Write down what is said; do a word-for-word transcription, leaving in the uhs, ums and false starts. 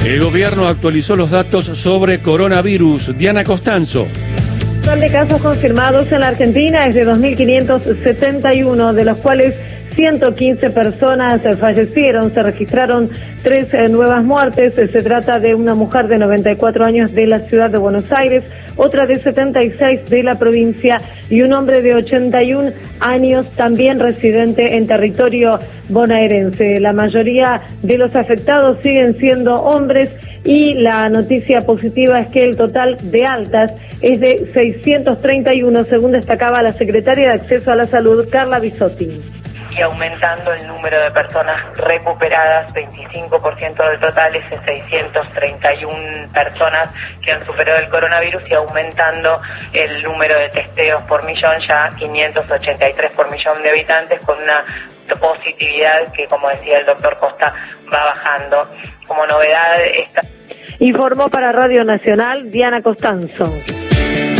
El gobierno actualizó los datos sobre coronavirus. Diana Costanzo. El total de casos confirmados en la Argentina es de dos mil quinientos setenta y uno, de los cuales ciento quince personas fallecieron. Se registraron tres eh, nuevas muertes. Se trata de una mujer de noventa y cuatro años de la ciudad de Buenos Aires, otra de setenta y seis de la provincia y un hombre de ochenta y un años también residente en territorio bonaerense. La mayoría de los afectados siguen siendo hombres y la noticia positiva es que el total de altas es de seiscientos treinta y uno, según destacaba la secretaria de Acceso a la Salud, Carla Bisotti. Y aumentando el número de personas recuperadas, veinticinco por ciento del total es de seiscientos treinta y una personas que han superado el coronavirus, y aumentando el número de testeos por millón, ya quinientos ochenta y tres por millón de habitantes, con una positividad que, como decía el doctor Costa, va bajando. Como novedad esta... Informó para Radio Nacional Diana Costanzo.